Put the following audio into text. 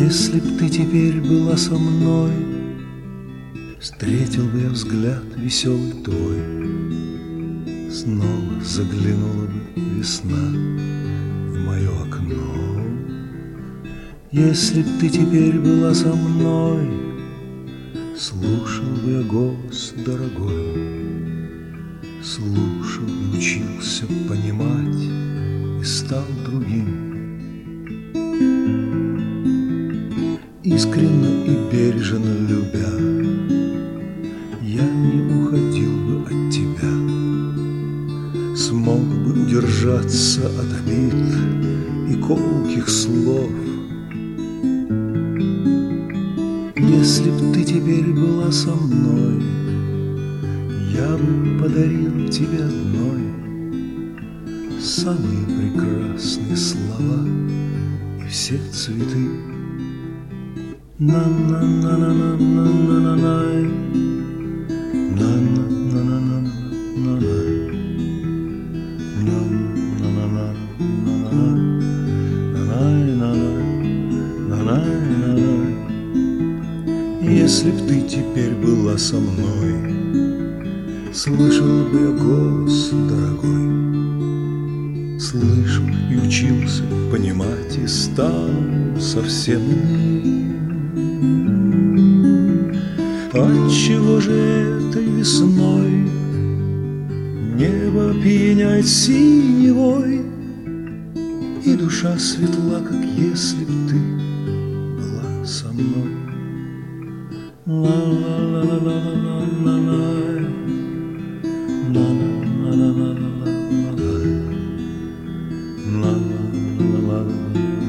Если б ты теперь была со мной, встретил бы я взгляд веселый твой, снова заглянула бы весна в мое окно. Если б ты теперь была со мной, слушал бы я голос дорогой, слушал и учился понимать и стал другим. Искренне и бережно любя, я не уходил бы от тебя, смог бы удержаться от обид и колких слов. Если б ты теперь была со мной, я бы подарил тебе одной самые прекрасные слова и все цветы. На-на-на-на-на-на-на-на-най, на-на-на-на-на-на-най, на-на-на-на-на-на-най-най-най-най-най. Если б ты теперь была со мной, слышал бы я голос дорогой, слышал и учился понимать и стал совсем иным. Отчего же этой весной небо пьяняет синевой, и душа светла, как если б ты была со мной? La